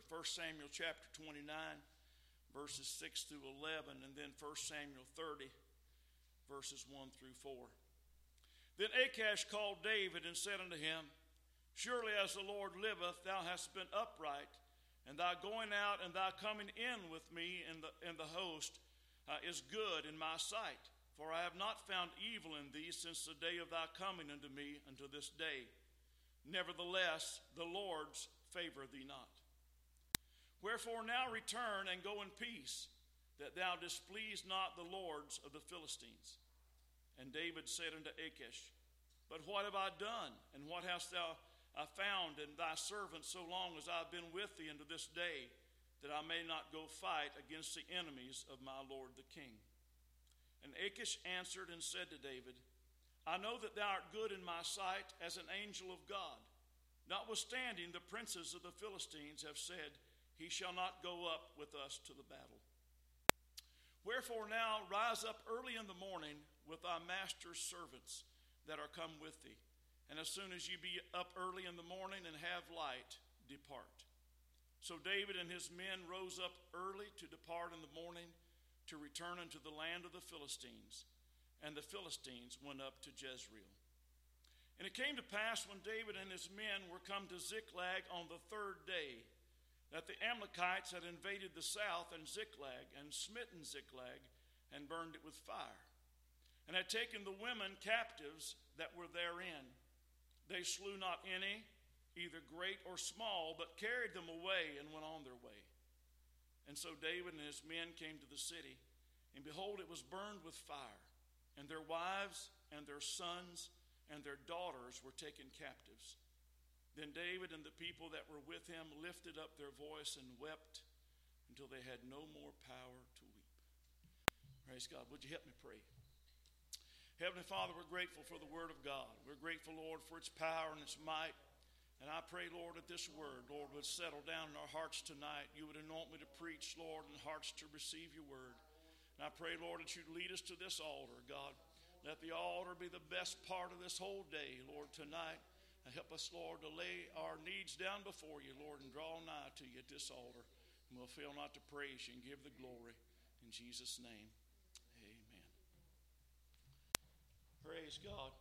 30. 1 Samuel chapter 29, verses 6 through 11, and then 1 Samuel 30, verses 1 through 4. Then Achish called David and said unto him, Surely as the Lord liveth, thou hast been upright, and thy going out and thy coming in with me in the host is good in my sight. For I have not found evil in thee since the day of thy coming unto me unto this day. Nevertheless, the Lord's favor thee not. Wherefore now return and go in peace, that thou displease not the lords of the Philistines. And David said unto Achish, But what have I done, and what hast thou found in thy servant so long as I have been with thee unto this day, that I may not go fight against the enemies of my lord the king? And Achish answered and said to David, I know that thou art good in my sight as an angel of God. Notwithstanding, the princes of the Philistines have said, He shall not go up with us to the battle. Wherefore now rise up early in the morning with thy master's servants that are come with thee. And as soon as ye be up early in the morning and have light, depart. So David and his men rose up early to depart in the morning to return unto the land of the Philistines. And the Philistines went up to Jezreel. And it came to pass when David and his men were come to Ziklag on the third day, that the Amalekites had invaded the south and Ziklag, and smitten Ziklag, and burned it with fire, and had taken the women captives that were therein. They slew not any, either great or small, but carried them away and went on their way. And so David and his men came to the city, and behold, it was burned with fire, and their wives and their sons and their daughters were taken captives. Then David and the people that were with him lifted up their voice and wept until they had no more power to weep. Praise God. Would you help me pray? Heavenly Father, we're grateful for the Word of God. We're grateful, Lord, for its power and its might. And I pray, Lord, that this Word, Lord, would settle down in our hearts tonight. You would anoint me to preach, Lord, and hearts to receive your Word. And I pray, Lord, that you'd lead us to this altar, God. Let the altar be the best part of this whole day, Lord, tonight. And help us, Lord, to lay our needs down before you, Lord, and draw nigh to you at this altar. And we'll fail not to praise you and give the glory. In Jesus' name. Praise God.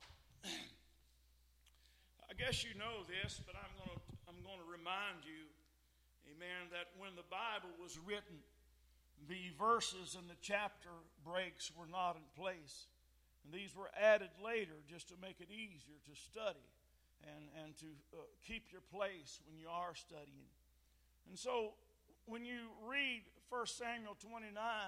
I guess you know this, but I'm going to remind you, amen, that when the Bible was written, the verses and the chapter breaks were not in place. And these were added later just to make it easier to study and to keep your place when you are studying. And so when you read 1 Samuel 29,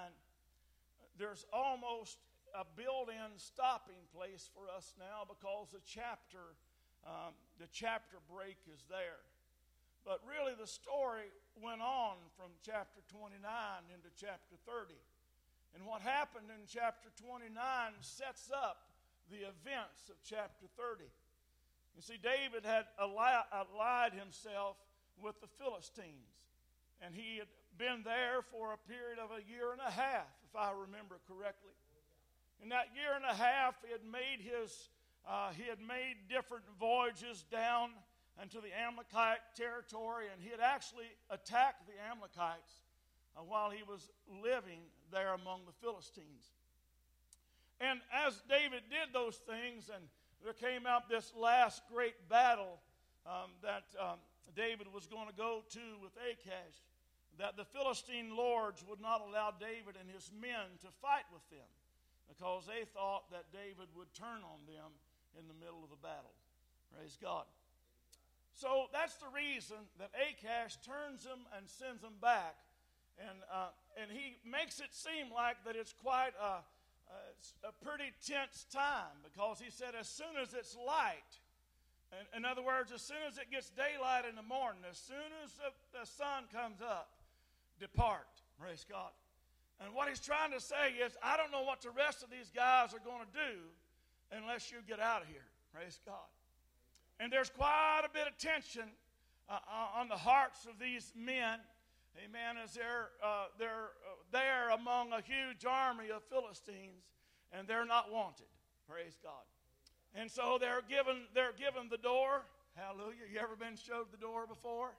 there's almost a built-in stopping place for us now because the chapter break is there. But really the story went on from chapter 29 into chapter 30. And what happened in chapter 29 sets up the events of chapter 30. You see, David had allied himself with the Philistines. And he had been there for a period of a year and a half, if I remember correctly. In that year and a half, he had made different voyages down into the Amalekite territory, and he had actually attacked the Amalekites while he was living there among the Philistines. And as David did those things, and there came out this last great battle that David was going to go to with Achish, that the Philistine lords would not allow David and his men to fight with them, because they thought that David would turn on them in the middle of the battle. Praise God. So that's the reason that Achish turns them and sends them back. And he makes it seem like that it's quite a pretty tense time, because he said as soon as it's light, in other words, as soon as it gets daylight in the morning, as soon as the sun comes up, depart. Praise God. And what he's trying to say is, I don't know what the rest of these guys are going to do unless you get out of here. Praise God. And there's quite a bit of tension on the hearts of these men, amen, as they're there among a huge army of Philistines, and they're not wanted. Praise God. And so they're given the door. Hallelujah. You ever been showed the door before?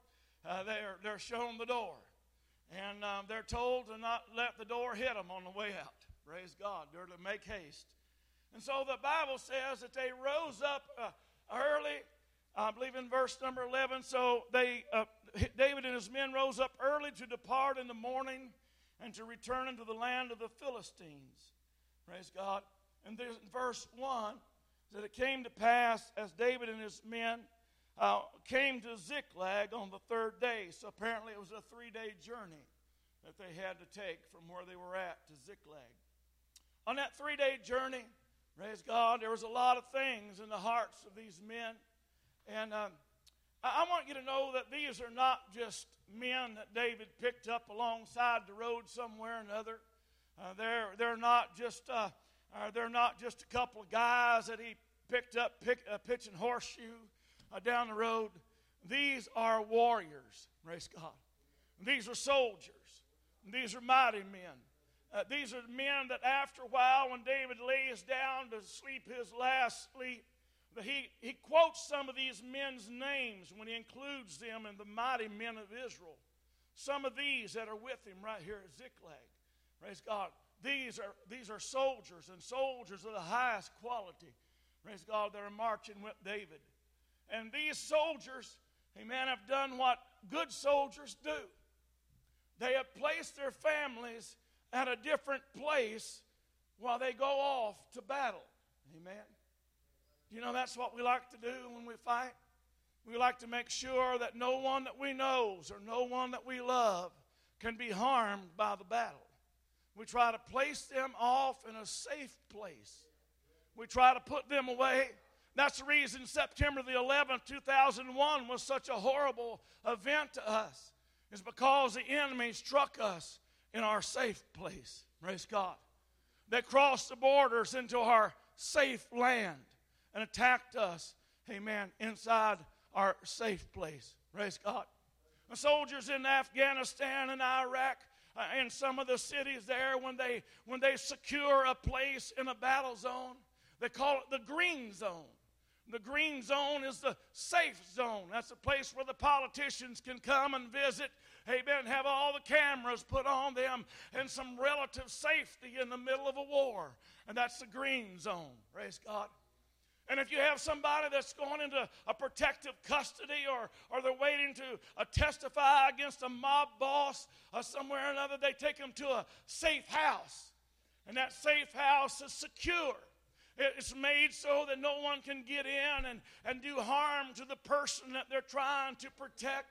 they're shown the door. And they're told to not let the door hit them on the way out. Praise God. They're to make haste. And so the Bible says that they rose up early, I believe in verse number 11. So David and his men rose up early to depart in the morning and to return into the land of the Philistines. Praise God. And there's verse 1 that it came to pass as David and his men came to Ziklag on the third day. So apparently it was a 3-day journey that they had to take from where they were at to Ziklag. On that 3-day journey, praise God, there was a lot of things in the hearts of these men. And I want you to know that these are not just men that David picked up alongside the road somewhere or another. They're not just a couple of guys that he picked up pitching horseshoe down the road. These are warriors, praise God. These are soldiers. These are mighty men. These are men that after a while, when David lays down to sleep his last sleep, he quotes some of these men's names when he includes them in the mighty men of Israel. Some of these that are with him right here at Ziklag. Praise God. These are soldiers, and soldiers of the highest quality. Praise God, that are marching with David. And these soldiers, amen, have done what good soldiers do. They have placed their families at a different place while they go off to battle. Amen. You know, that's what we like to do when we fight. We like to make sure that no one that we know or no one that we love can be harmed by the battle. We try to place them off in a safe place. We try to put them away. That's the reason September the 11th, 2001 was such a horrible event to us. It's because the enemy struck us in our safe place. Praise God. They crossed the borders into our safe land and attacked us, amen, inside our safe place. Praise God. The soldiers in Afghanistan and Iraq, in some of the cities there, when they secure a place in a battle zone, they call it the green zone. The green zone is the safe zone. That's a place where the politicians can come and visit, amen, have all the cameras put on them and some relative safety in the middle of a war. And that's the green zone. Praise God. And if you have somebody that's going into a protective custody or they're waiting to testify against a mob boss somewhere or another, they take them to a safe house. And that safe house is secure. It's made so that no one can get in and do harm to the person that they're trying to protect.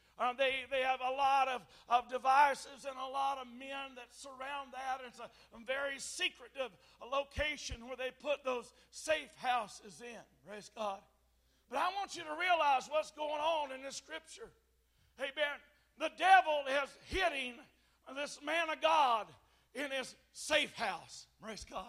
They have a lot of devices and a lot of men that surround that. It's a very secretive location where they put those safe houses in. Praise God. But I want you to realize what's going on in this scripture. Amen. The devil is hitting this man of God in his safe house. Praise God.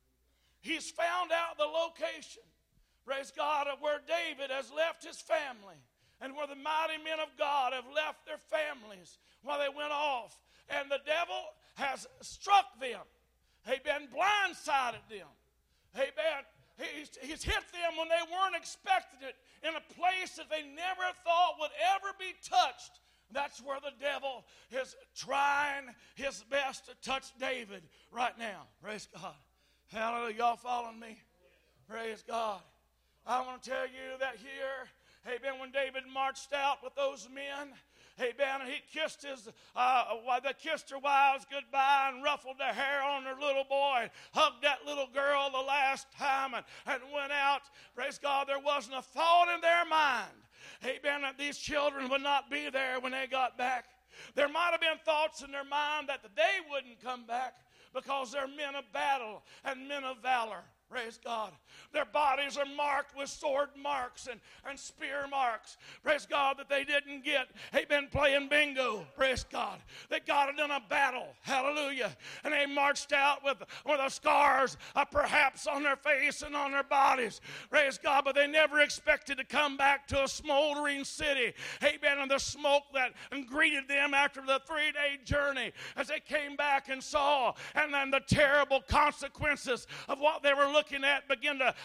He's found out the location, praise God, of where David has left his family and where the mighty men of God have left their families while they went off. And the devil has struck them. Amen. Blindsided them. Amen. He's hit them when they weren't expecting it in a place that they never thought would ever be touched. That's where the devil is trying his best to touch David right now. Praise God. Hallelujah. Y'all following me? Praise God. I want to tell you that here, amen, when David marched out with those men, amen, and he kissed they kissed their wives goodbye and ruffled their hair on their little boy, hugged that little girl the last time and went out. Praise God, there wasn't a thought in their mind, amen, that these children would not be there when they got back. There might have been thoughts in their mind that they wouldn't come back, because they're men of battle and men of valor. Praise God. Their bodies are marked with sword marks and spear marks. Praise God, that they didn't get, amen, playing bingo. Praise God. They got it in a battle. Hallelujah. And they marched out with the scars perhaps on their face and on their bodies. Praise God. But they never expected to come back to a smoldering city. Amen. And the smoke that greeted them after the 3-day journey as they came back and saw, and then the terrible consequences of what they were looking at begin to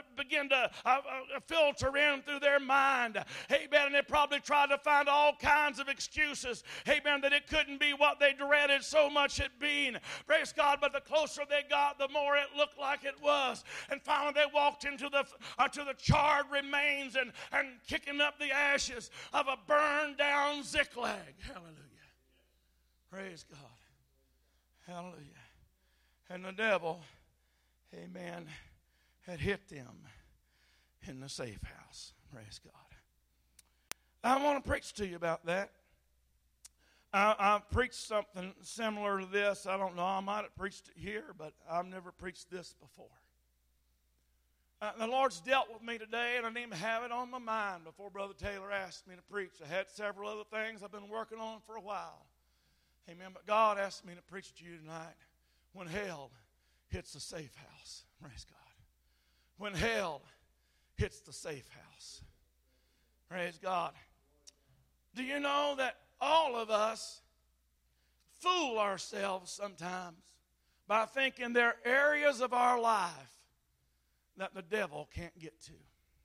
filter in through their mind. Amen. And they probably tried to find all kinds of excuses. Amen. That it couldn't be what they dreaded so much it being. Praise God. But the closer they got, the more it looked like it was. And finally they walked into the charred remains and kicking up the ashes of a burned down Ziklag. Hallelujah. Praise God. Hallelujah. And the devil, amen, had hit them in the safe house. Praise God. I want to preach to you about that. I've preached something similar to this. I don't know. I might have preached it here, but I've never preached this before. The Lord's dealt with me today, and I didn't even have it on my mind before Brother Taylor asked me to preach. I had several other things I've been working on for a while. Amen. But God asked me to preach to you tonight when hell hits the safe house. Praise God. When hell hits the safe house. Praise God. Do you know that all of us fool ourselves sometimes by thinking there are areas of our life that the devil can't get to?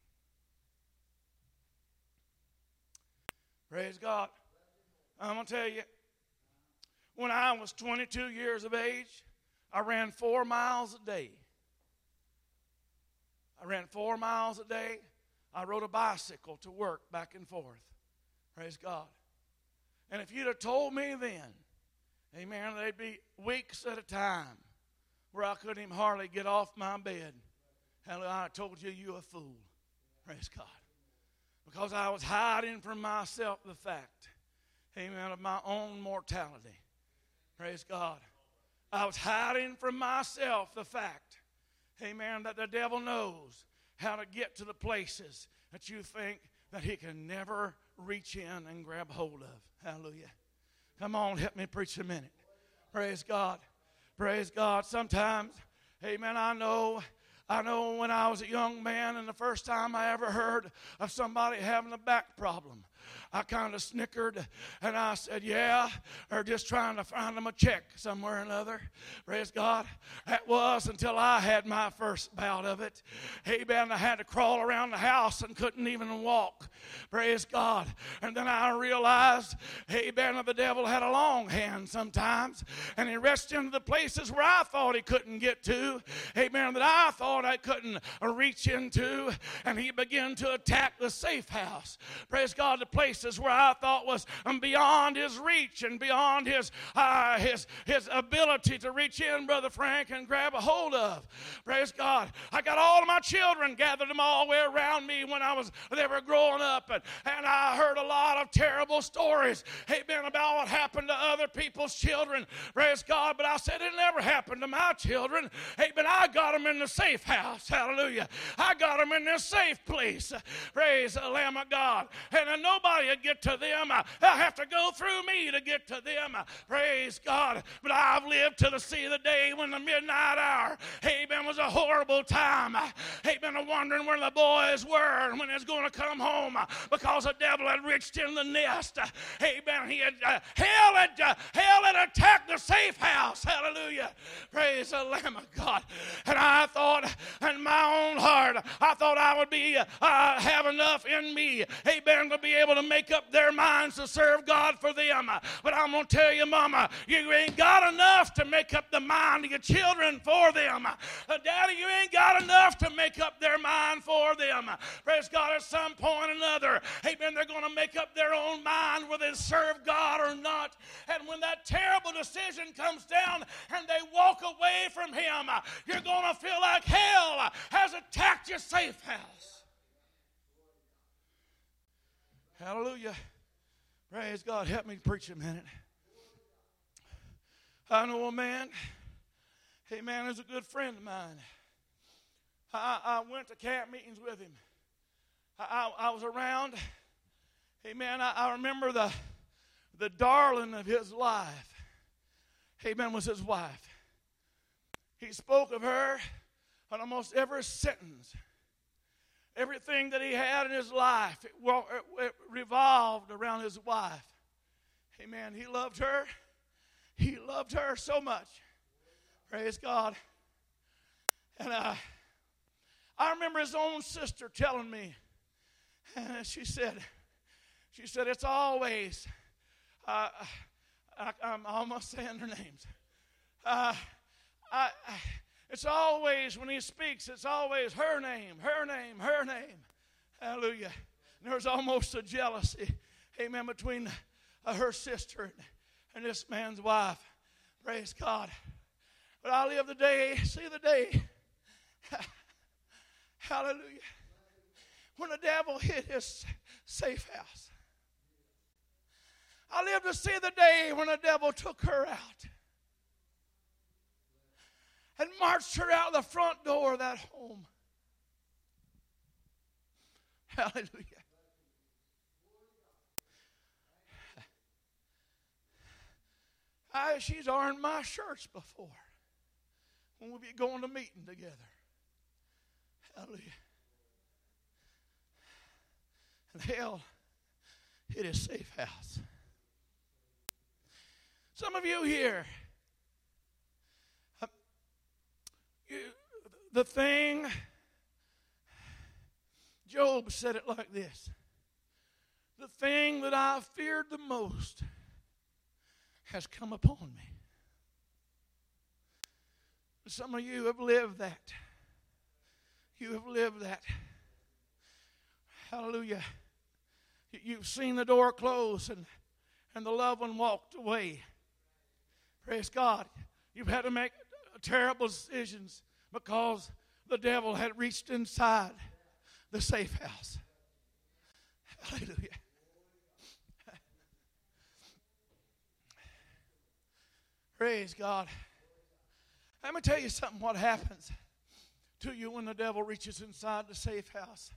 Praise God. I'm going to tell you, when I was 22 years of age, I ran 4 miles a day. I ran 4 miles a day. I rode a bicycle to work back and forth. Praise God. And if you'd have told me then, amen, they'd be weeks at a time where I couldn't even hardly get off my bed. And I told you, you're a fool. Praise God. Because I was hiding from myself the fact, amen, of my own mortality. Praise God. I was hiding from myself the fact, amen, that the devil knows how to get to the places that you think that he can never reach in and grab hold of. Hallelujah. Come on, help me preach a minute. Praise God. Praise God. Sometimes, amen, I know when I was a young man and the first time I ever heard of somebody having a back problem, I kind of snickered and I said, yeah, or just trying to find them a check somewhere or another. Praise God. That was until I had my first bout of it. Amen. I had to crawl around the house and couldn't even walk. Praise God. And then I realized, amen, that the devil had a long hand sometimes. And he reached into the places where I thought he couldn't get to. Amen. That I thought I couldn't reach into. And he began to attack the safe house. Praise God. The places where I thought was beyond his reach and beyond his ability to reach in, Brother Frank, and grab a hold of. Praise God. I got all of my children, gathered them all the way around me when they were growing up, and I heard a lot of terrible stories, amen, about what happened to other people's children. Praise God. But I said it never happened to my children. Amen. I got them in the safe house. Hallelujah. I got them in this safe place. Praise the Lamb of God. And nobody would get to them. They'll have to go through me to get to them. Praise God. But I've lived to see the day when the midnight hour, amen, was a horrible time. Amen, wondering where the boys were and when they was going to come home because the devil had reached in the nest. Amen. He had hell had attacked the safe house. Hallelujah. Praise the Lamb of God. And I thought in my own heart, I thought I would be have enough in me, amen, to be able to make up their minds to serve God for them. But I'm going to tell you, Mama, you ain't got enough to make up the mind of your children for them. Daddy, you ain't got enough to make up their mind for them. Praise God, at some point or another, amen, they're going to make up their own mind whether they serve God or not. And when that terrible decision comes down and they walk away from Him, you're going to feel like hell has attacked your safe house. Hallelujah. Praise God. Help me preach a minute. I know a man, amen, who's a good friend of mine. I went to camp meetings with him. I was around. Amen. I remember the darling of his life, amen, was his wife. He spoke of her on almost every sentence. Everything that he had in his life, it revolved around his wife. Amen. He loved her. He loved her so much. Praise God. And I remember his own sister telling me, and she said, it's always, I'm almost saying their names. It's always, when he speaks, it's always her name, her name, her name. Hallelujah. And there's almost a jealousy, amen, between her sister and this man's wife. Praise God. But I live the day, see the day. Hallelujah. When the devil hit his safe house. I live to see the day when the devil took her out and marched her out the front door of that home. Hallelujah. She's ironed my shirts before when we'll be going to meeting together. Hallelujah. And hell hit his safe house. Some of you here, the thing, Job said it like this: the thing that I feared the most has come upon me. Some of you have lived that. You have lived that. Hallelujah. You've seen the door close and the loved one walked away. Praise God. You've had to make terrible decisions because the devil had reached inside the safe house. Hallelujah. Praise God. Let me tell you something, what happens to you when the devil reaches inside the safe house.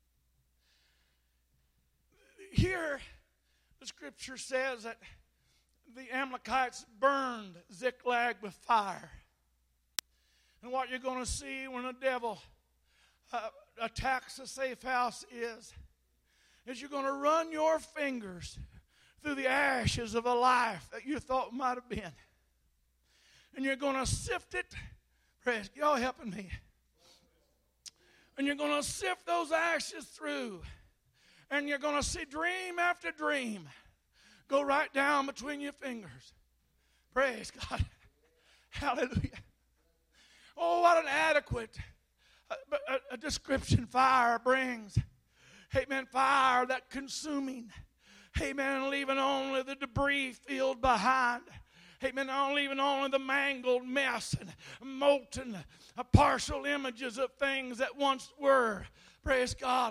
Here, the scripture says that the Amalekites burned Ziklag with fire. And what you're going to see when the devil attacks the safe house is you're going to run your fingers through the ashes of a life that you thought might have been. And you're going to sift it. Praise, y'all helping me. And you're going to sift those ashes through. And you're going to see dream after dream go right down between your fingers. Praise God. Hallelujah. Oh, what an adequate a description fire brings. Amen. Fire that consuming. Amen. Leaving only the debris field behind. Amen. Leaving only the mangled mess and molten partial images of things that once were. Praise God.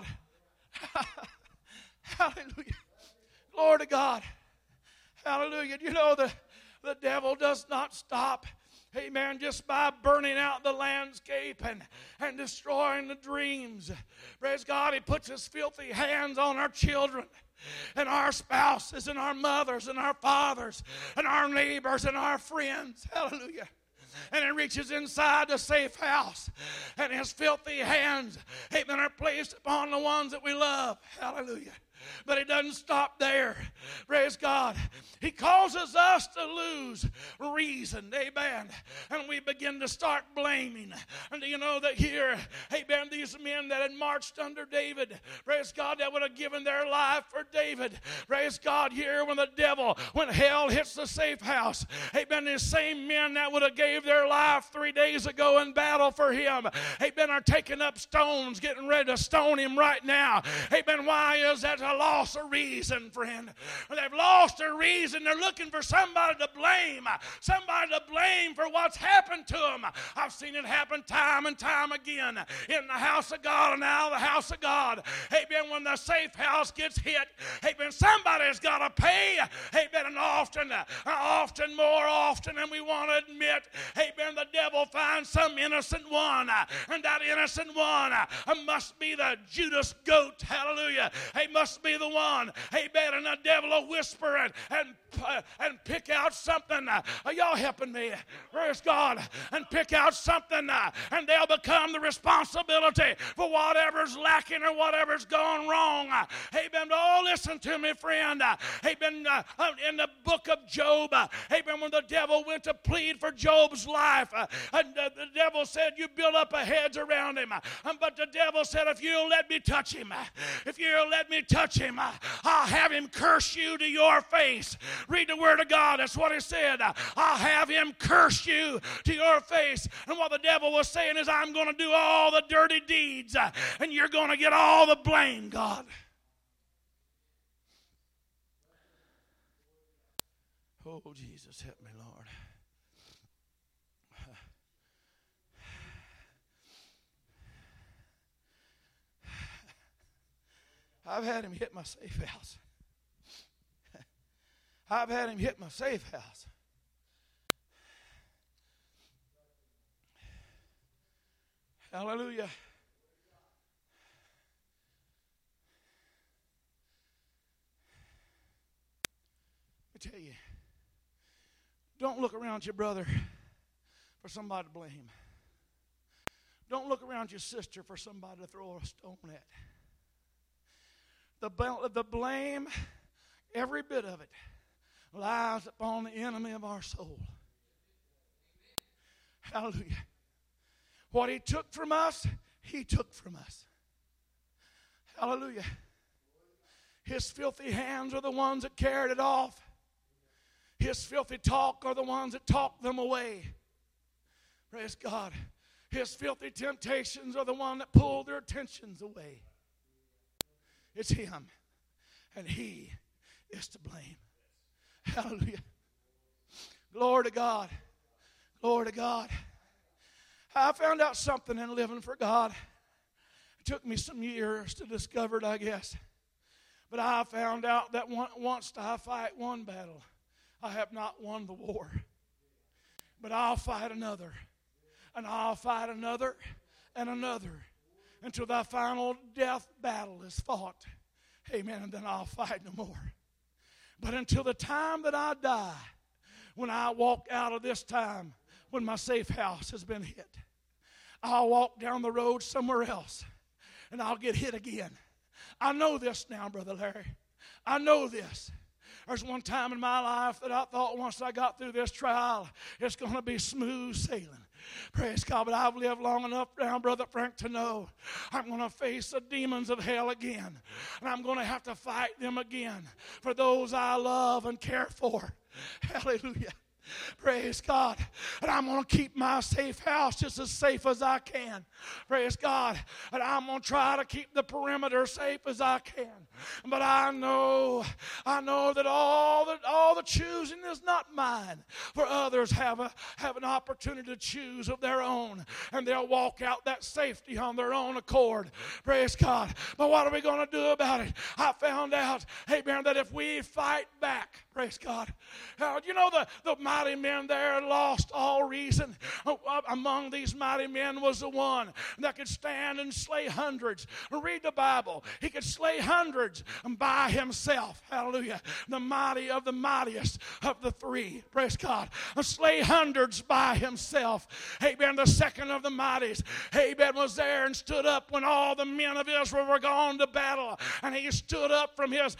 Hallelujah. Glory to God. Hallelujah. You know, the devil does not stop. Amen. Just by burning out the landscape and destroying the dreams. Praise God. He puts his filthy hands on our children and our spouses and our mothers and our fathers and our neighbors and our friends. Hallelujah. And he reaches inside the safe house, and his filthy hands, amen, are placed upon the ones that we love. Hallelujah. But it doesn't stop there. Praise God. He causes us to lose reason. Amen. And we begin to start blaming. And do you know that here, amen, these men that had marched under David, praise God, that would have given their life for David. Praise God, here when hell hits the safe house, amen, the same men that would have gave their life 3 days ago in battle for him, amen, are taking up stones, getting ready to stone him right now. Amen. Why is that? A loss of reason, friend. They've lost their reason. They're looking for somebody to blame for what's happened to them. I've seen it happen time and time again in the house of God and out of the house of God. Amen. When the safe house gets hit, amen, somebody's got to pay. Amen. And often, more often than we want to admit, amen, the devil finds some innocent one, and that innocent one must be the Judas goat. Hallelujah. He must be the one. Amen. And the devil will whisper and pick out something. Are y'all helping me? Praise God. And pick out something, and they'll become the responsibility for whatever's lacking or whatever's gone wrong. Amen. Oh, listen to me, friend. Amen. In the book book of Job, amen, when the devil went to plead for Job's life, and the devil said, you build up a hedge around him. But the devil said, if you'll let me touch him, I'll have him curse you to your face. Read the word of God. That's what he said. I'll have him curse you to your face. And what the devil was saying is, I'm going to do all the dirty deeds, and you're going to get all the blame, God. Oh, Jesus, help me, Lord. I've had him hit my safe house. I've had him hit my safe house. Hallelujah. Let me tell you, don't look around your brother for somebody to blame. Don't look around your sister for somebody to throw a stone at. The blame, every bit of it, lies upon the enemy of our soul. Hallelujah. What he took from us, he took from us. Hallelujah. His filthy hands are the ones that carried it off. His filthy talk are the ones that talked them away. Praise God. His filthy temptations are the ones that pulled their attentions away. It's him, and he is to blame. Hallelujah. Glory to God. Glory to God. I found out something in living for God. It took me some years to discover it, I guess. But I found out that once I fight one battle, I have not won the war. But I'll fight another, and I'll fight another, and another, until the final death battle is fought. Amen. And then I'll fight no more. But until the time that I die, when I walk out of this time, when my safe house has been hit, I'll walk down the road somewhere else, and I'll get hit again. I know this now, Brother Larry. I know this. There's one time in my life that I thought once I got through this trial, it's going to be smooth sailing. Praise God, but I've lived long enough now, Brother Frank, to know I'm going to face the demons of hell again. And I'm going to have to fight them again for those I love and care for. Hallelujah. Praise God. And I'm going to keep my safe house just as safe as I can. Praise God. And I'm going to try to keep the perimeter safe as I can. But I know that all the choosing is not mine. For others have an opportunity to choose of their own. And they'll walk out that safety on their own accord. Praise God. But what are we going to do about it? I found out, amen, that if we fight back, praise God. You know the mighty men there lost all reason. Among these mighty men was the one that could stand and slay hundreds. Read the Bible. He could slay hundreds by himself. Hallelujah. The mighty of the mightiest of the three. Praise God. Slay hundreds by himself. Amen. The second of the mighties. Amen. Was there and stood up when all the men of Israel were gone to battle. And he stood up from his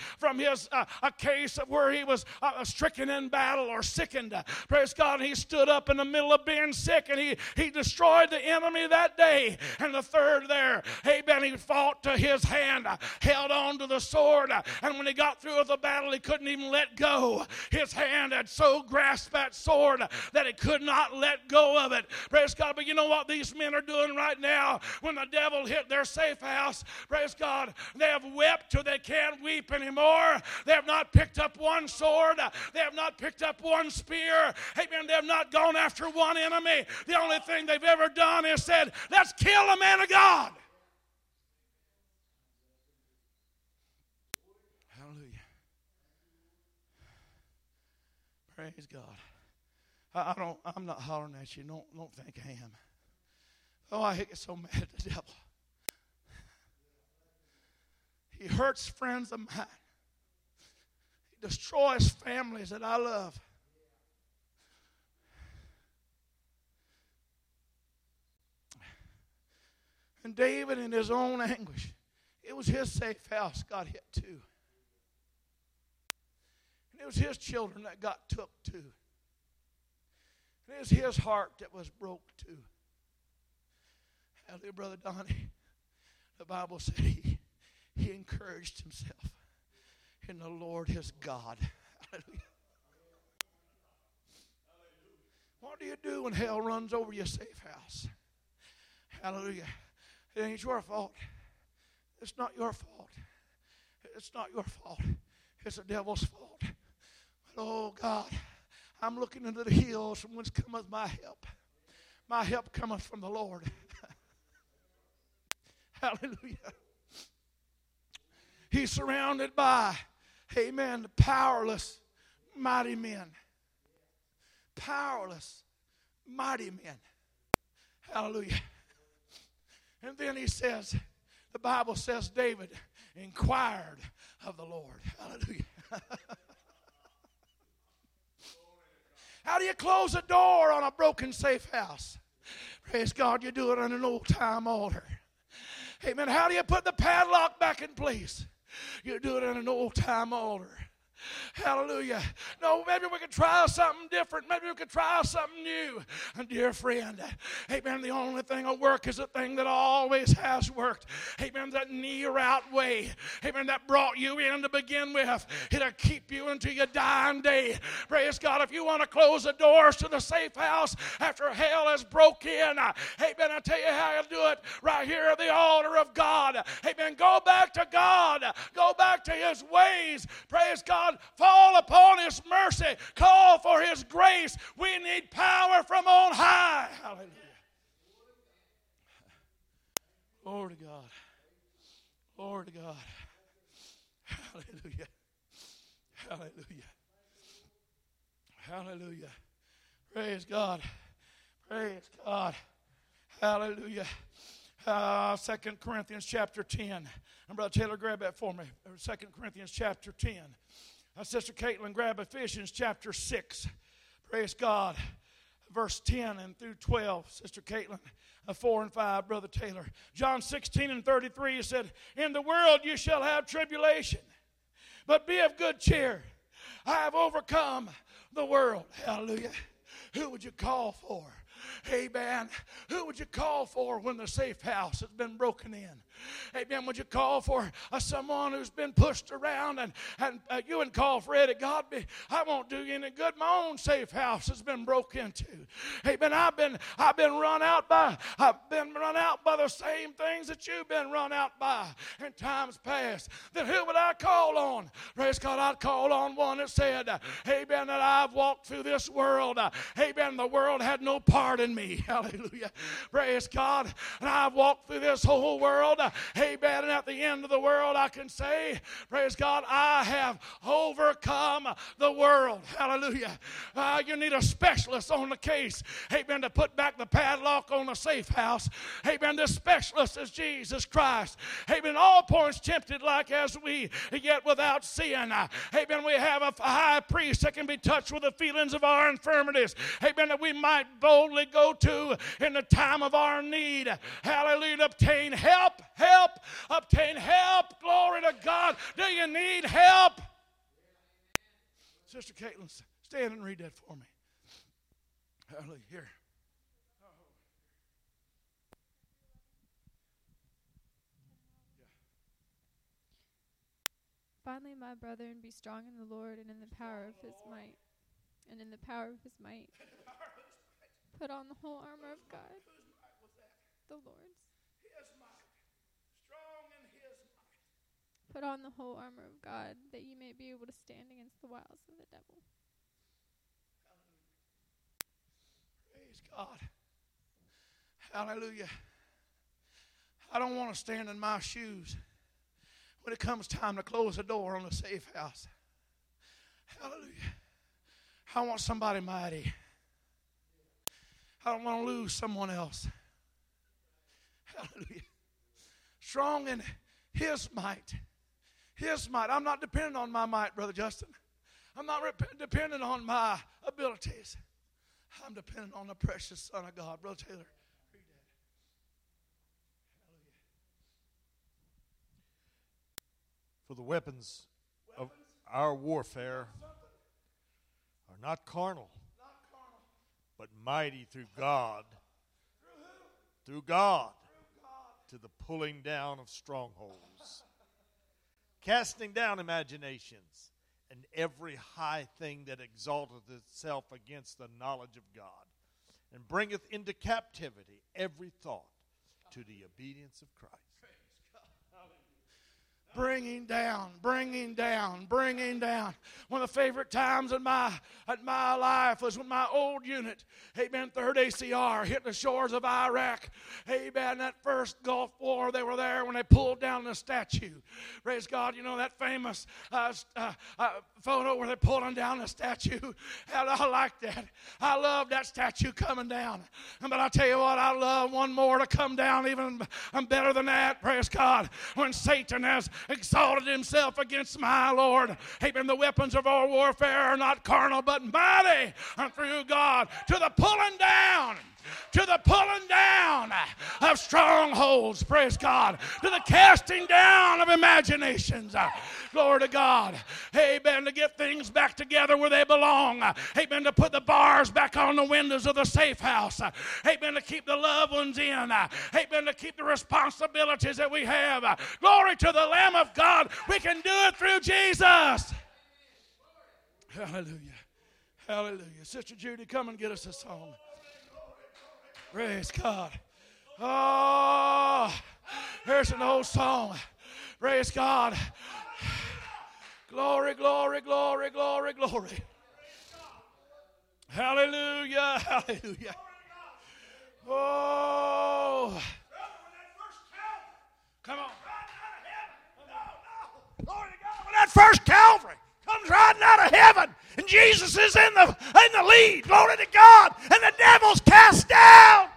a case of where he was stricken in battle or sickened. Praise God. And he stood up in the middle of being sick, and he destroyed the enemy that day. And the third there, amen, he fought to his hand, held on to the sword, and when he got through with the battle, he couldn't even let go. His hand had so grasped that sword that he could not let go of it. Praise God. But you know what these men are doing right now? When the devil hit their safe house, praise God, they have wept till they can't weep anymore. They have not picked up one sword. They have not picked up one spear. Amen. They have not gone after one enemy. The only thing they've ever done is said, let's kill a man of God. Hallelujah. Praise God. I'm not hollering at you. Don't think I am. Oh, I get so mad at the devil. He hurts friends of mine. He destroys families that I love. And David, in his own anguish, it was his safe house got hit too. And it was his children that got took too. And it was his heart that was broke too. Hallelujah, Brother Donnie. The Bible said he encouraged himself in the Lord his God. Hallelujah. What do you do when hell runs over your safe house? Hallelujah. It ain't your fault. It's not your fault. It's not your fault. It's the devil's fault. But oh God, I'm looking into the hills from whence cometh my help. My help cometh from the Lord. Hallelujah. He's surrounded by, amen, the powerless, mighty men. Powerless, mighty men. Hallelujah. And then he says, the Bible says David inquired of the Lord. Hallelujah. How do you close a door on a broken safe house? Praise God, you do it on an old-time altar. Amen. How do you put the padlock back in place? You do it on an old-time altar. Hallelujah. No, maybe we could try something different. Maybe we could try something new. And dear friend, amen, the only thing will work is the thing that always has worked. Amen, that near out way. Amen, that brought you in to begin with. It'll keep you until your dying day. Praise God. If you want to close the doors to the safe house after hell has broke in, amen, I'll tell you how you do it right here at the altar of God. Amen, go back to God. Go back to his ways. Praise God. Fall upon his mercy. Call for his grace. We need power from on high. Hallelujah. Glory to God. Glory to God. Hallelujah. Hallelujah. Hallelujah. Praise God. Praise God. Hallelujah. 2 Corinthians chapter 10. And Brother Taylor, grab that for me. 2 Corinthians chapter 10. Sister Caitlin, grab Ephesians chapter 6. Praise God. Verse 10 and through 12. Sister Caitlin, 4 and 5. Brother Taylor. John 16 and 33, he said, in the world you shall have tribulation, but be of good cheer. I have overcome the world. Hallelujah. Who would you call for? Amen. Who would you call for when the safe house has been broken in? Amen. Would you call for someone who's been pushed around and you wouldn't call for Eddie? God, I won't do you any good. My own safe house has been broke into. Amen. I've been run out by the same things that you've been run out by in times past. Then who would I call on? Praise God, I'd call on one that said, amen, that I've walked through this world. Amen. The world had no part in me. Hallelujah. Praise God. And I've walked through this whole world. Amen. And at the end of the world, I can say, praise God, I have overcome the world. Hallelujah. You need a specialist on the case. Amen. To put back the padlock on the safe house. Amen. The specialist is Jesus Christ. Amen. All points tempted like as we, yet without sin. Amen. We have a high priest that can be touched with the feelings of our infirmities. Amen. That we might boldly go to in the time of our need. Hallelujah. To obtain help. Help. Obtain help. Glory to God. Do you need help? Sister Caitlin, stand and read that for me. Hallelujah. Here. Finally, my brethren, be strong in the Lord and in the power of his might. And in the power of his might. Put on the whole armor of God. The Lord's. His might. Strong in his might. Put on the whole armor of God, that ye may be able to stand against the wiles of the devil. Praise God. Hallelujah. I don't want to stand in my shoes when it comes time to close the door on the safe house. Hallelujah. I want somebody mighty. I don't want to lose someone else. Hallelujah. Strong in his might. His might. I'm not dependent on my might, Brother Justin. I'm not dependent on my abilities. I'm dependent on the precious Son of God. Brother Taylor, read that. Hallelujah. For the weapons of our warfare not carnal, but mighty through God. Through God. To the pulling down of strongholds. Casting down imaginations and every high thing that exalteth itself against the knowledge of God, and bringeth into captivity every thought to the obedience of Christ. Bringing down. One of the favorite times in my life was when my old unit, amen, 3rd ACR, hit the shores of Iraq. Amen, that first Gulf War, they were there when they pulled down the statue. Praise God, you know that famous photo where they're pulling down the statue. I like that. I love that statue coming down. But I tell you what, I love one more to come down even better than that. Praise God. When Satan has exalted himself against my Lord. Amen. The weapons of our warfare are not carnal, but mighty through God to the pulling down of strongholds, praise God, to the casting down of imaginations. Glory to God. Amen. To get things back together where they belong. Amen. To put the bars back on the windows of the safe house. Amen. To keep the loved ones in. Amen. To keep the responsibilities that we have. Glory to the Lamb of God. We can do it through Jesus. Hallelujah. Hallelujah. Sister Judy, come and get us a song. Praise God. Oh, here's an old song. Praise God. Glory, glory, glory, glory, glory. Hallelujah, hallelujah. Oh, come on. Glory to God. When that first Calvary comes riding out of heaven, and Jesus is in the lead. Glory to God. And the devil's cast down.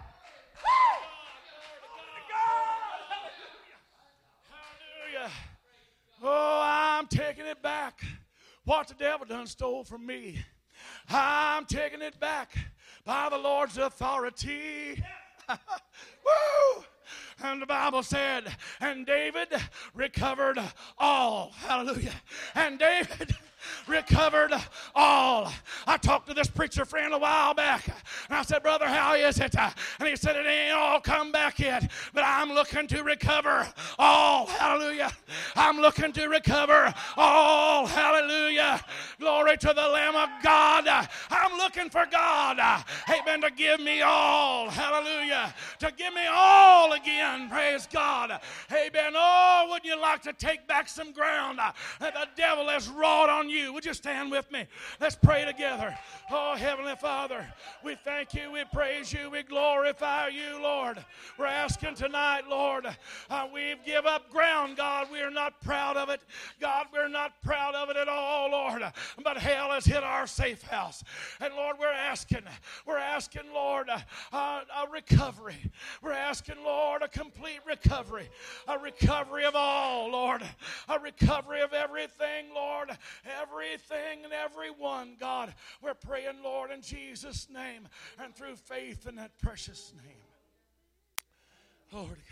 Hallelujah. Oh, I'm taking it back. What the devil done stole from me, I'm taking it back by the Lord's authority. Woo! And the Bible said, and David recovered all. Hallelujah. And David recovered all. I talked to this preacher friend a while back, and I said, brother, how is it? And he said, it ain't all come back yet, but I'm looking to recover all. Hallelujah. I'm looking to recover all. Hallelujah. Glory to the Lamb of God. I'm looking for God, amen, to give me all. Hallelujah. To give me all again. Praise God. Amen. Oh, wouldn't you like to take back some ground that the devil has wrought on you? Would you stand with me? Let's pray together. Oh, Heavenly Father, we thank you, we praise you, we glorify you, Lord. We're asking tonight, Lord, we've give up ground, God. We're not proud of it. God, we're not proud of it at all, Lord. But hell has hit our safe house. And Lord, we're asking, Lord, a recovery. We're asking, Lord, a complete recovery. A recovery of all, Lord. A recovery of everything, Lord. Everything and everyone, God. We're praying, Lord, in Jesus' name and through faith in that precious name. Glory to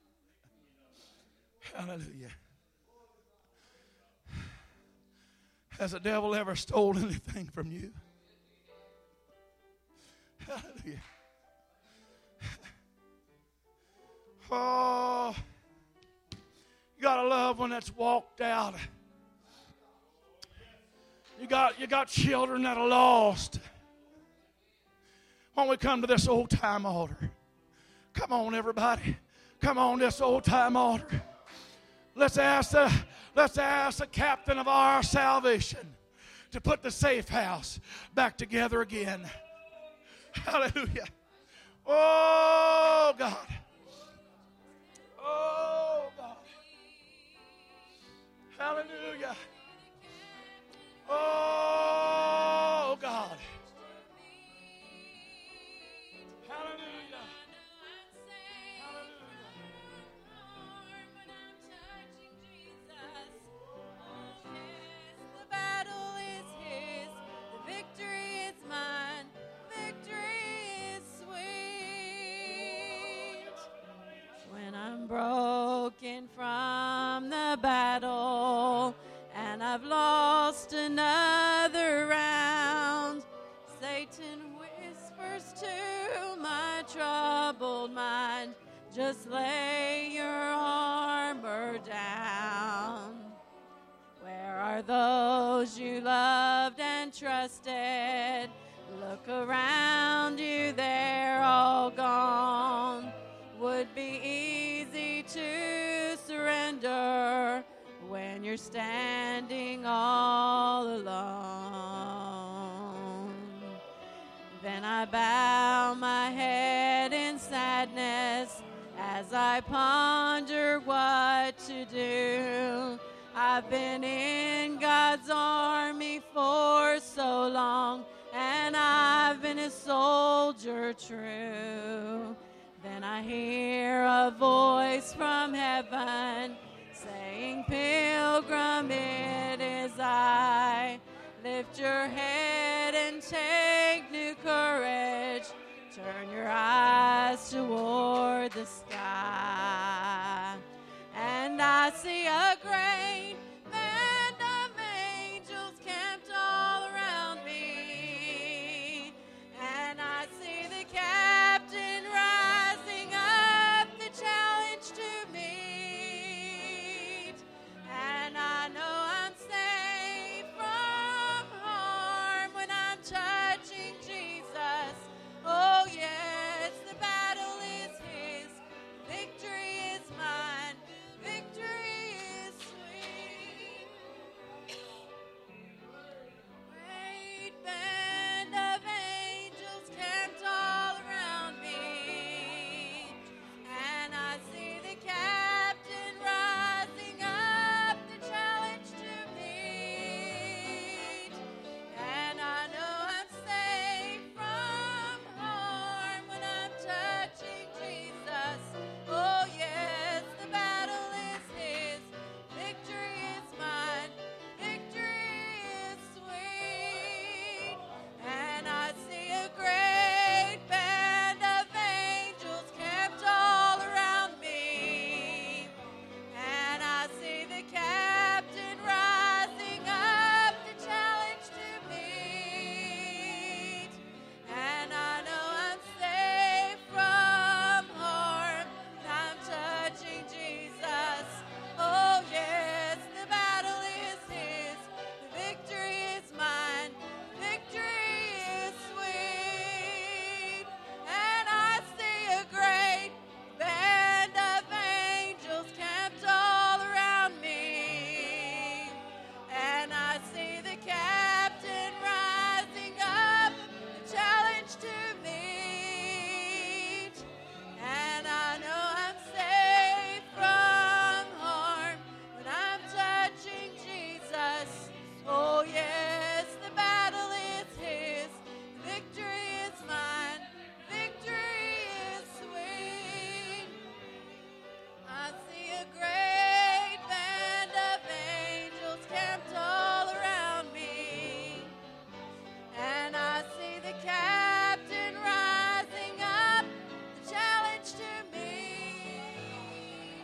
God. Hallelujah. Has the devil ever stolen anything from you? Hallelujah. Oh, you got a loved one that's walked out. You got children that are lost. Why don't we come to this old time altar? Come on, everybody. Come on, this old time altar. Let's ask the captain of our salvation to put the safe house back together again. Hallelujah. Oh, God. Oh, God. Hallelujah. Oh, God. Hallelujah. The battle is his, the victory is mine, victory is sweet. When I'm broken from the battle and I've lost another round, Just lay your armor down. Where are those you loved and trusted? Look around you, they're all gone. Would be easy to surrender when you're standing all alone. Then I bow my head in sadness as I ponder what to do. I've been in God's army for so long, and I've been a soldier true. Then I hear a voice from heaven saying, Pilgrim, it is I. Lift your head and take new courage. Turn your eyes toward the sky. And I see a great band of angels camped all around me. And I see the captain rising up the challenge to meet. And I know I'm safe from harm when I'm touching Jesus. Oh yes, the battle is his, victory is mine, victory is sweet. Great band of angels camped all around me, and I see the captain rising up the challenge to meet. And I know I'm safe from harm when I'm touching Jesus. Oh yes, the battle is his, victory is mine, victory is sweet. And I see a great band of angels camped all around me. And I see the captain rising up the challenge to meet. And I know I'm safe from harm. I'm touching Jesus. Oh yes, the battle is his. The victory is mine. Victory is sweet. And I see a great band of angels camped all around me. And I see the captain rising up the challenge to meet. And I know I'm safe from harm when I'm touching Jesus. Oh yes, the battle is his, victory is mine, victory is sweet. I see a great band of angels camped all around me. And I see the captain rising up the challenge to meet.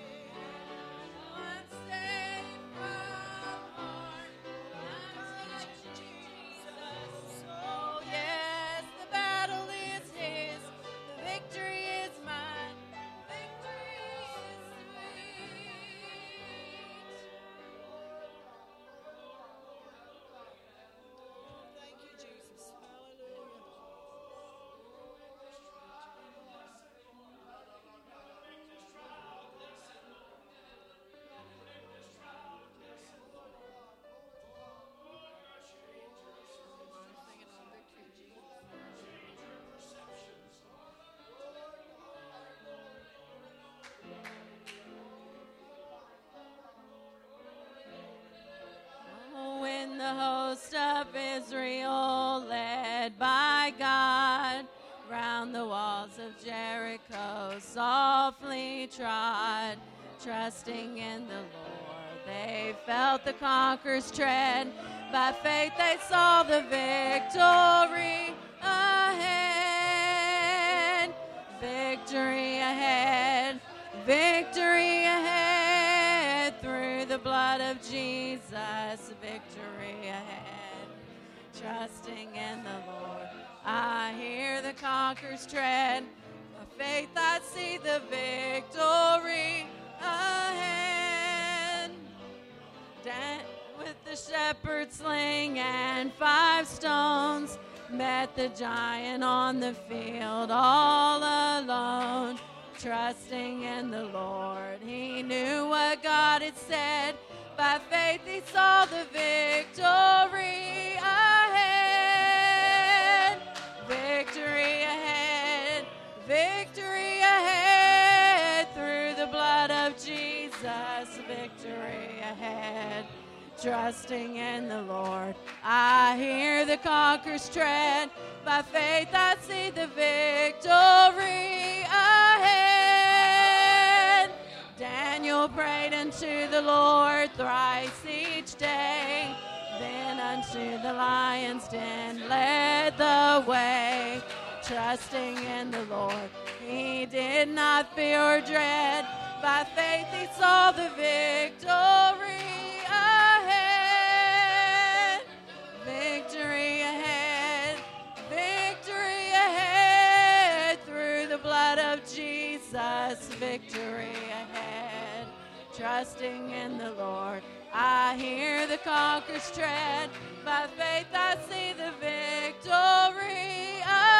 I'm safe from harm. I'm touching Jesus. Oh yes, the battle is his. The victory is mine. Victory is sweet. Thank you, Jesus. Hallelujah. Oh, when the host of Israel, led by God, round the walls of Jericho softly trod, trusting in the Lord, they felt the conqueror's tread. By faith they saw the victory ahead. Victory ahead, victory ahead. Through the blood of Jesus, victory ahead. Trusting in the Lord, I hear the conqueror's tread. By faith I see the victory ahead. With the shepherd's sling and 5 stones, met the giant on the field all alone. Trusting in the Lord, he knew what God had said. By faith he saw the victory ahead. Victory ahead, victory ahead. Through the blood of Jesus, victory ahead. Trusting in the Lord, I hear the conqueror's tread. By faith I see the victory ahead. Daniel prayed unto the Lord thrice each day. Then unto the lion's den led the way. Trusting in the Lord, he did not fear or dread. By faith he saw the victory ahead. Victory ahead, victory ahead. Through the blood of Jesus, victory ahead. Trusting in the Lord, I hear the conqueror's tread. By faith I see the victory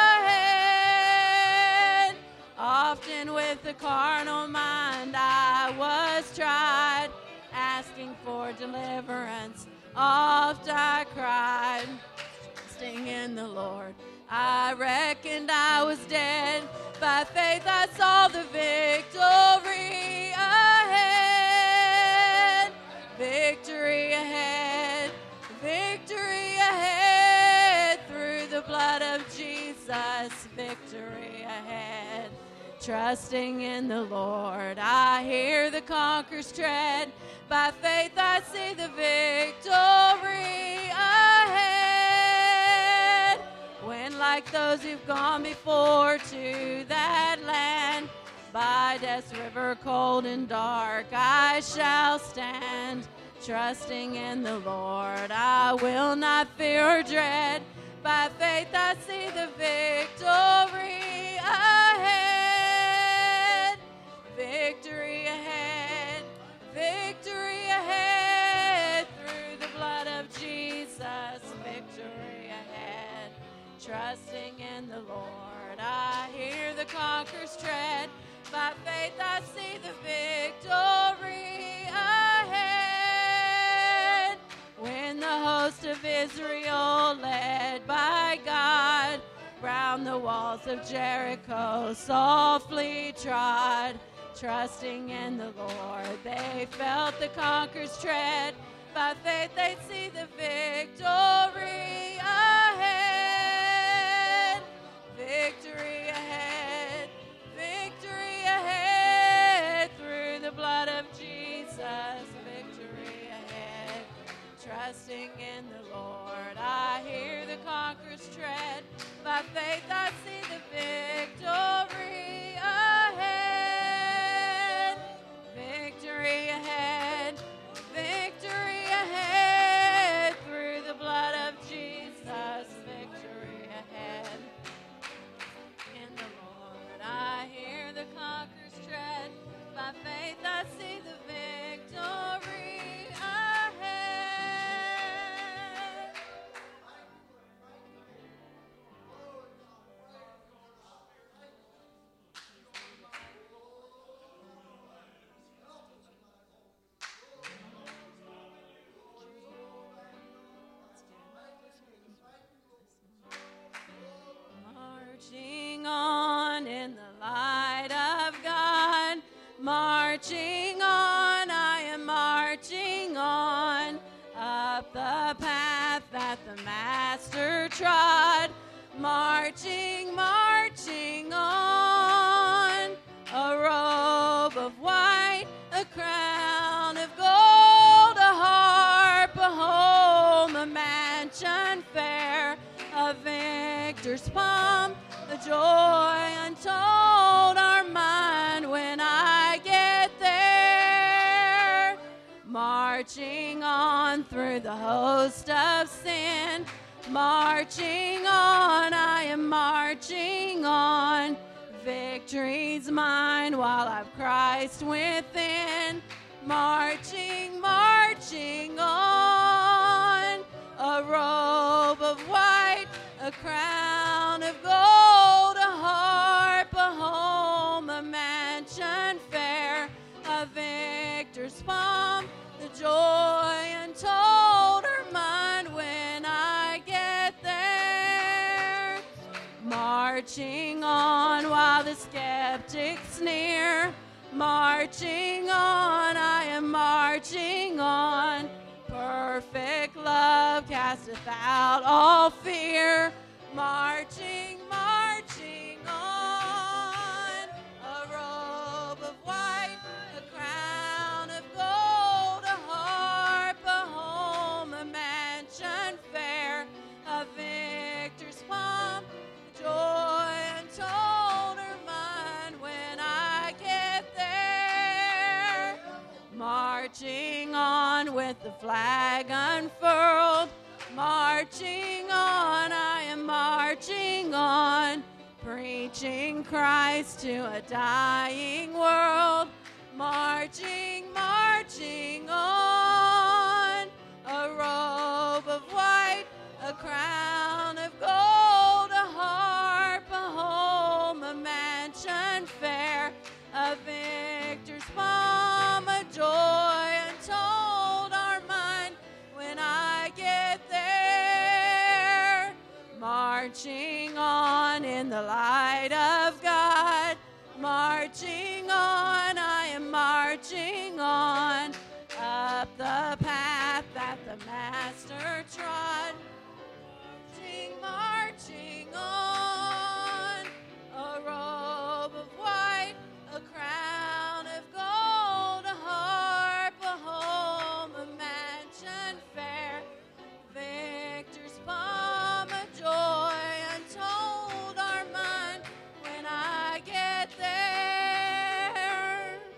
ahead. Often with the carnal mind I was tried, asking for deliverance, oft I cried. Trusting in the Lord, I reckoned I was dead. By faith I saw the victory ahead. Victory ahead, victory ahead. Through the blood of Jesus, victory ahead. Trusting in the Lord, I hear the conqueror's tread. By faith I see the victory ahead. When like those who've gone before to that land, by death's river cold and dark I shall stand. Trusting in the Lord, I will not fear or dread. By faith I see the victory ahead. Victory ahead, victory ahead. Through the blood of Jesus, victory ahead. Trusting in the Lord, I hear the conqueror's tread. By faith I see the victory ahead. When the host of Israel, led by God, round the walls of Jericho softly trod. Trusting in the Lord, they felt the conqueror's tread. By faith they'd see the victory ahead. Victory ahead, victory ahead. Through the blood of Jesus, victory ahead. Trusting in the Lord, I hear the conqueror's tread. By faith I see the victory ahead. Victory ahead, victory ahead. Through the blood of Jesus, victory ahead. In the Lord, I hear the conqueror's tread. By faith I see the victory ahead. Marching on in the light of God, marching on, I am marching on, up the path that the Master trod, marching, marching on, a robe of white, a crown of gold, a harp, a home, a mansion fair, a victor's pomp, a joy untold are mine when I get there. Marching on through the host of sin, marching on, I am marching on, victory victory's mine while I've Christ within. Marching, marching on. A robe of white, a crown of gold, a harp, a home, a mansion fair, a victor's palm, the joy untold are mine when I get there. Marching on while the skeptics sneer. Marching on, I am marching on. Perfect love casteth out all fear. Marching, marching on. A robe of white, a crown of gold, a harp, a home, a mansion fair, a victor's palm, joy untold are mine when I get there. Marching on with the flag unfurled. Marching on, I am marching on. Preaching Christ to a dying world. Marching, marching on. A robe of white, a crown of gold, a harp, a home, a mansion fair, a victor's palm, a joy untold are mine when I get there. Marching on in the light of God. Marching on, I am marching on. Up the path that the Master trod. Marching, marching on. A robe of white, a crown of gold, a harp, a home, a mansion fair, victor's palm, a joy untold are mine when I get there.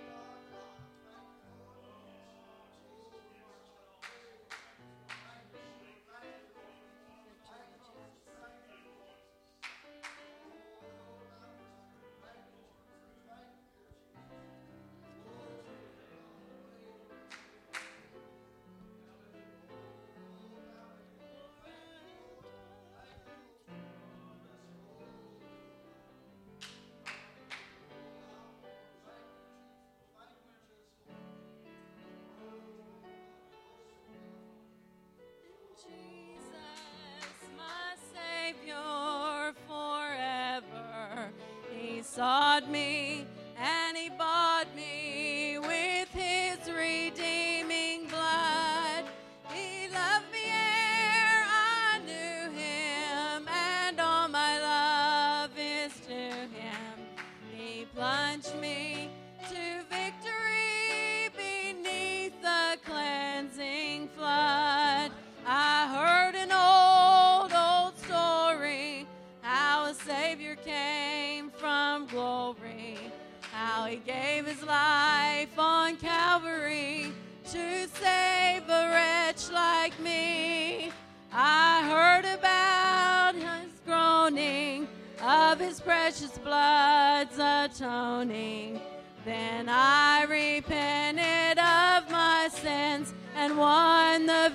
Jesus, my Savior forever. He sought me and He bought me with His redeeming blood. He loved me ere I knew Him, and all my love is to Him. He plunged me to victory beneath the cleansing flood. I heard an old story, how a Savior came from glory, how He gave His life on Calvary to save a wretch like me. I heard about His groaning, of His precious blood's atoning. Then I repented of my sins and won the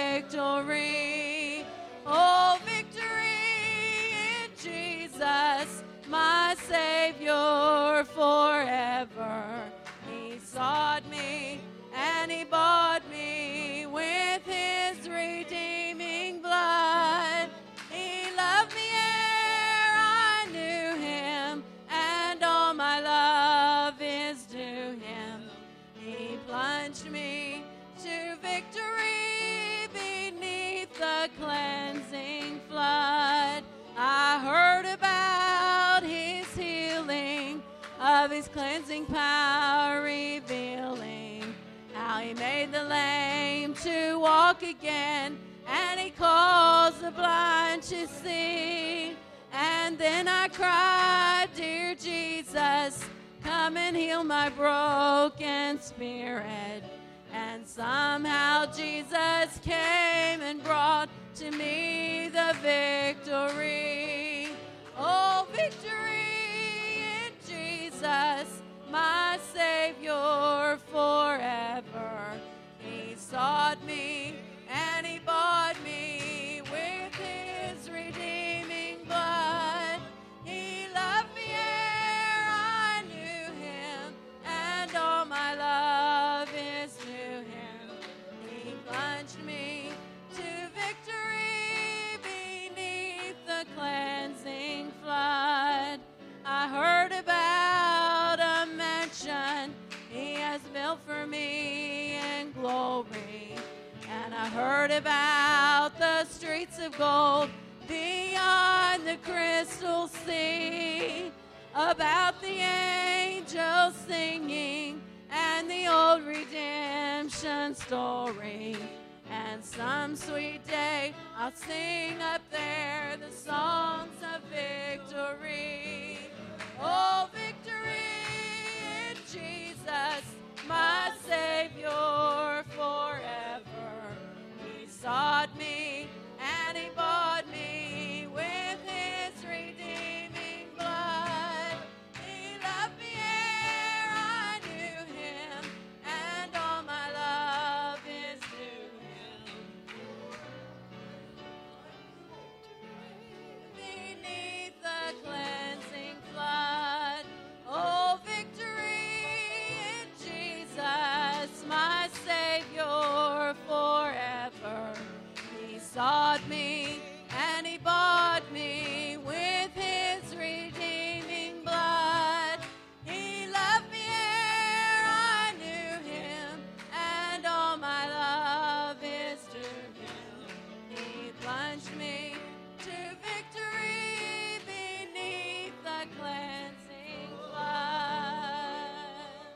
victory. Oh, victory in Jesus, my Savior forever. He sought me and He bought me with His redeeming blood. He loved me ere I knew Him, and all my love is to Him. He plunged me to victory beneath the cleansing flood. I heard about His healing, of His cleansing power revealing, how He made the lame to walk again, and He caused the blind to see. And then I cried, dear Jesus, come and heal my broken spirit. And somehow Jesus came and brought to me the victory. Oh, victory in Savior forever. He sought me and he bought me with his redeeming blood. He loved me ere I knew him, and all my love is to him. He plunged me to victory beneath the cleansing flood. I heard about a mansion he has built for me in glory, and I heard about the streets of gold beyond the crystal sea, about the angels singing and the old redemption story. And some sweet day I'll sing up there the songs of victory. Oh, victory in Jesus, my Savior forever. He sought me and he bought me with his redeeming blood. He loved me ere I knew him, and all my love is to him. Beneath the cleansing flood, oh, victory in Jesus, my Savior forever. He sought me and he bought me with his redeeming blood. He loved me ere I knew him, and all my love is to him. He plunged me to victory beneath the cleansing flood.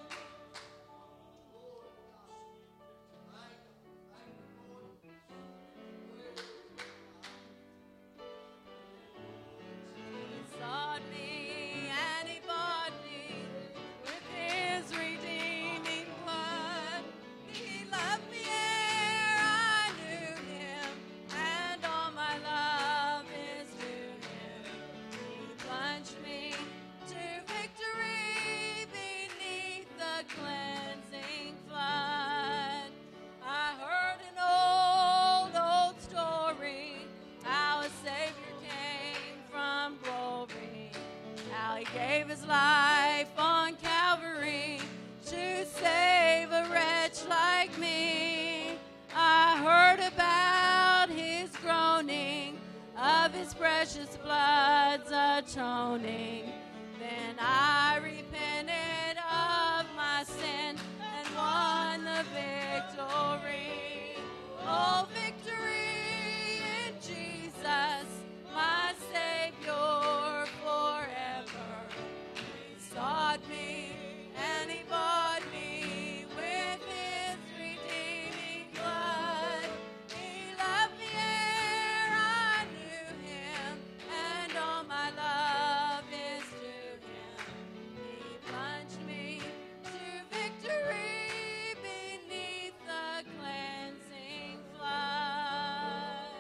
He sought me and he bought me with his redeeming blood. He loved me ere I knew him, and all my love is to him. He plunged me to victory beneath the cleansing flood. I heard an old story, how a Savior came from glory, how he gave his life on Calvary to save a wretch like me. I heard about his groaning, of his precious blood's atoning. Then I repented of my sin and won the victory. Oh, victory in Jesus, my Savior forever. He sought me and he bought me with his redeeming blood. He loved me ere I knew him, and all my love is to him. He plunged me to victory beneath the cleansing flood.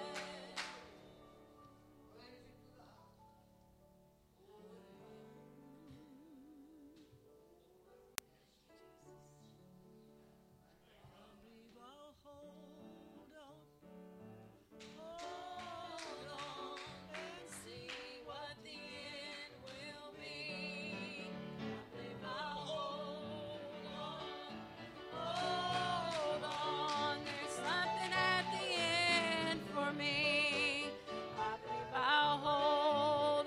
Hold on and see what the end will be. I believe I'll hold on. There's something at the end for me. I believe I'll hold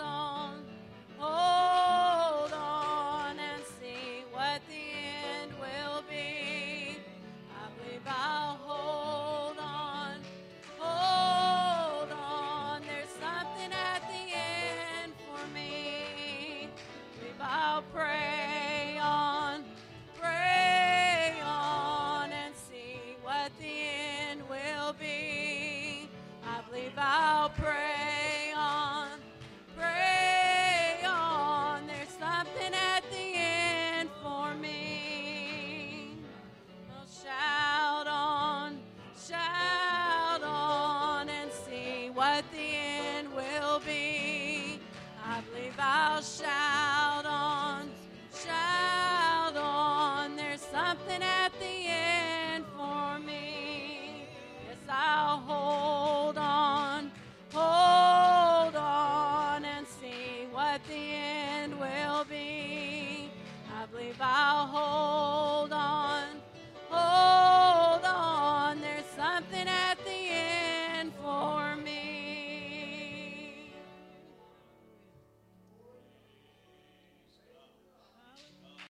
on and see what the end will be. I believe I'll hold on. There's something at the end for me. Believe I'll pray on and see what the end will be. I believe I'll pray on. There's something at the end for me. I'll shout on and see what the end will be. I believe I'll shout